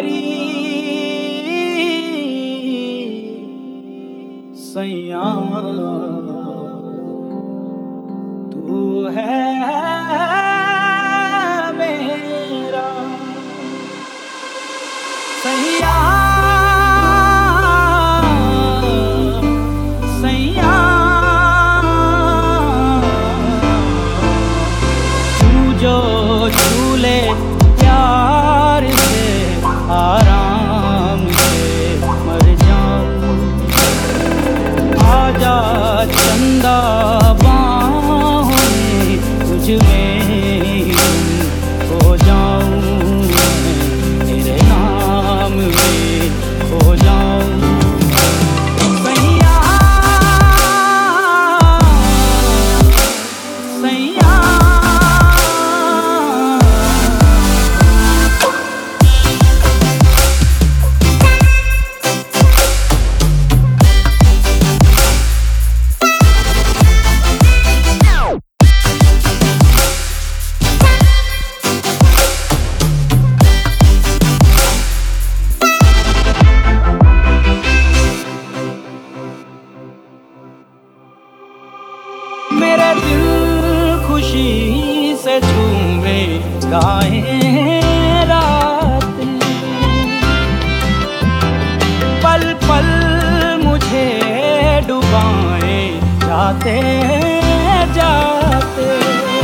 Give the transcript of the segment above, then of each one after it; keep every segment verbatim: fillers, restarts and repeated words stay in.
मेरी सैया तू है मेरा सैया सैया तू जो झूले प्यार से आराम से मर जाऊं आजा चंदा बाहों में तुझ में हो जाऊं तेरे नाम में हो जाऊं सैया सैया मेरे दिल खुशी से झूमे गाए रातें पल पल मुझे डुबाए जाते जाते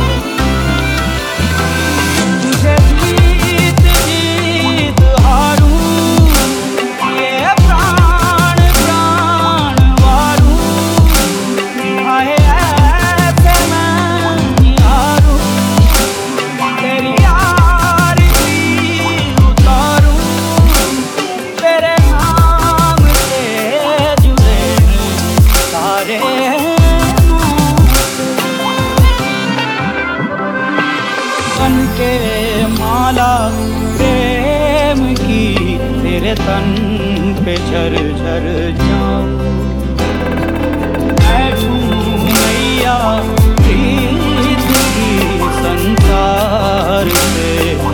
तुझे जीत जीत हारूं ये प्राण प्राण वारूं आए बन के माला प्रेम की तेरे तन पे झर झर जाऊं बैठूं नैया प्रीत की संसार से